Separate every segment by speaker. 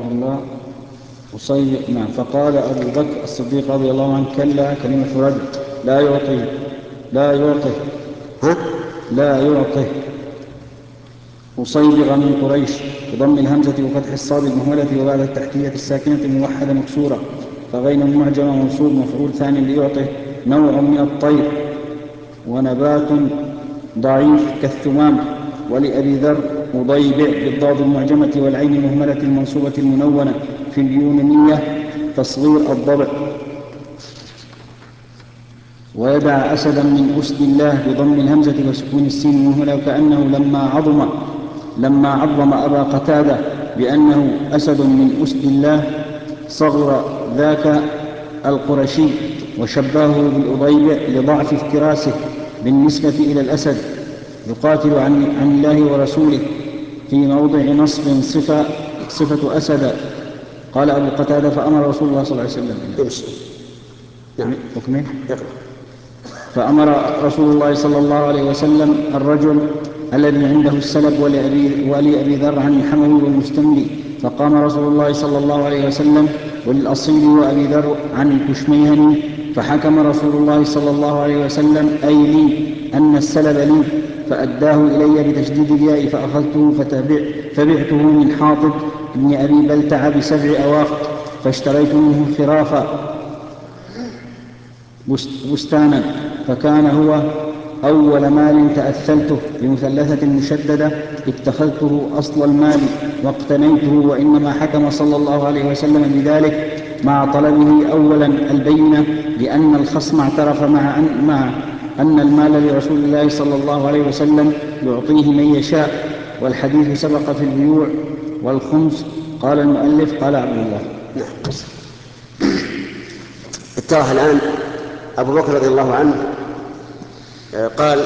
Speaker 1: الله نعم. فقال أبو بكر الصديق رضي الله عنه: كلا، كلمة رجل، لا يعطي، لا يعطي، لا يعطي. أصيبغ من قريش بضم الهمزة وفتح الصاد المهملة وبعد التحتية الساكنة موحدة مكسورة، فغين معجمة منصوب مفعول ثاني ليعطي. نوع من الطير ونبات ضعيف كالثمام. ولأبي ذر أضيبع بالضاد المعجمة والعين المهملة المنصوبة المنونة في اليونانية تصغير الضبع. ويدع أسدا من أسد الله بضم الهمزة وسكون السين المهملة، وكأنه لما عظم أبا قتادة بأنه أسد من أسد الله صغر ذاك القرشي، وشبهه بالأضيبع لضعف افتراسه بالنسبة إلى الأسد، يقاتل عن الله ورسوله. في موضع نصب صفة أسد. قال أبو قتادة: فأمر رسول الله صلى الله عليه وسلم
Speaker 2: نعم.
Speaker 1: فأمر رسول الله صلى الله عليه وسلم الرجل الذي عنده السلب ولأبي ذر عن الحموي والمستملي، فقام رسول الله صلى الله عليه وسلم وللأصيل وأبي ذر عن الكشميهني، فحكم رسول الله صلى الله عليه وسلم أي لي أن السلب لي، فأداه إلي بتشديد الياء، فأخذته فبعته من حاطب ابن أبي بلتع ب7 أواق، فاشتريت منه خرافا بستانا، فكان هو أول مال تأثلته بمثلثة مشددة اتخذته أصل المال واقتنيته. وإنما حكم صلى الله عليه وسلم بذلك مع طلبه أولا البينة، لأن الخصم اعترف مع أن المال لرسول الله صلى الله عليه وسلم يعطيه من يشاء، والحديث سبق في البيوع والخمس. قال المؤلف: قال عبد الله.
Speaker 2: اتضح الآن أبو بكر رضي الله عنه قال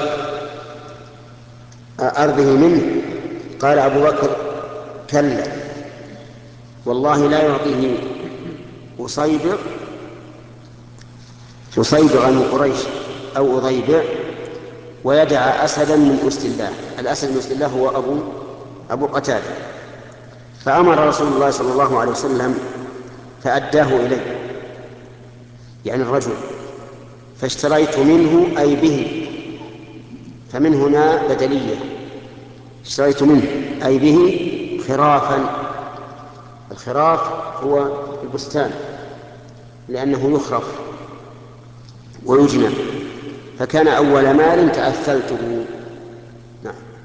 Speaker 2: أرضه منه. قال أبو بكر: كلا، والله لا يعطيه أصيبغ من قريش أو أضيبع ويدع أسدا من أسد الله. الأسد من أسد الله هو أبو قتادة. فأمر رسول الله صلى الله عليه وسلم فأداه إلي، يعني الرجل، فاشتريت منه أي به، فمن هنا بدلية، اشتريت منه أي به خرافا. الخراف هو البستان لأنه يخرف ويجنى، فكان أول مال تأثلته. نعم.